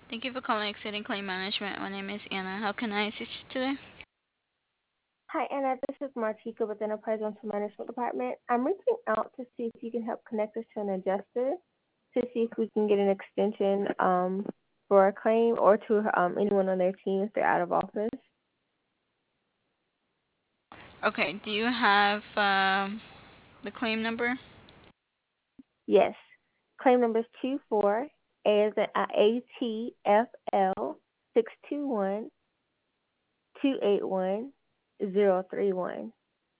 Thank you for calling Exceeding Claim Management. My name is Anna. How can I assist you today? Hi, Anna. This is Martika with Enterprise Rental Management Department. I'm reaching out to see if you can help connect us to an adjuster to see if we can get an extension for a claim or to anyone on their team if they're out of office. Okay, do you have the claim number? Yes. Claim number is 24 A as in ATFL 621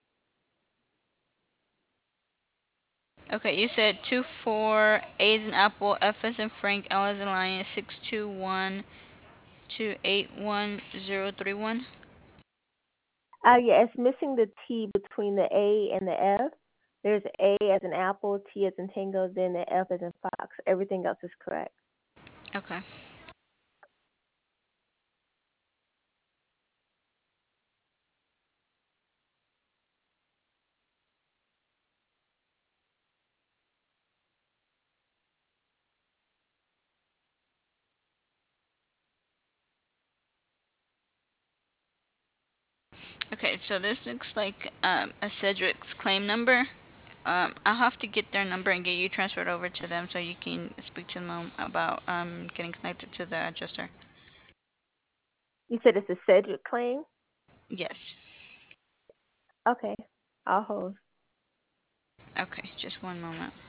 Okay, you said 24 A as in Apple, F as in Frank, L as in Lion, 621-281-031. Yeah, it's missing the T between the A and the F. There's A as in apple, T as in tango, then the F as in fox. Everything else is correct. Okay. Okay, so this looks like a Cedric's claim number. I'll have to get their number and get you transferred over to them so you can speak to them about getting connected to the adjuster. You said it's a Cedric claim? Yes. Okay, I'll hold. Okay, just one moment.